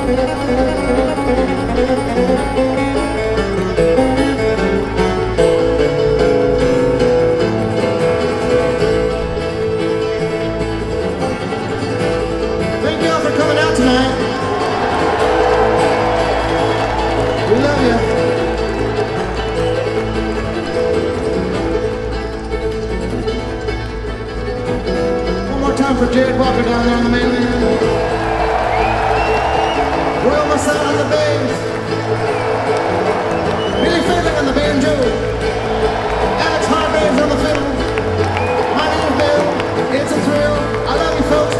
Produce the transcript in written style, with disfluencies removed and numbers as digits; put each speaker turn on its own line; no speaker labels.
Thank y'all for coming out tonight. We love you. One more time for Jared Walker down there on the mainland. Royal Masada on the bass. Billy Fairley on the banjo. Alex Hargraves on the fiddle. My name's Bill. It's a thrill. I love you folks.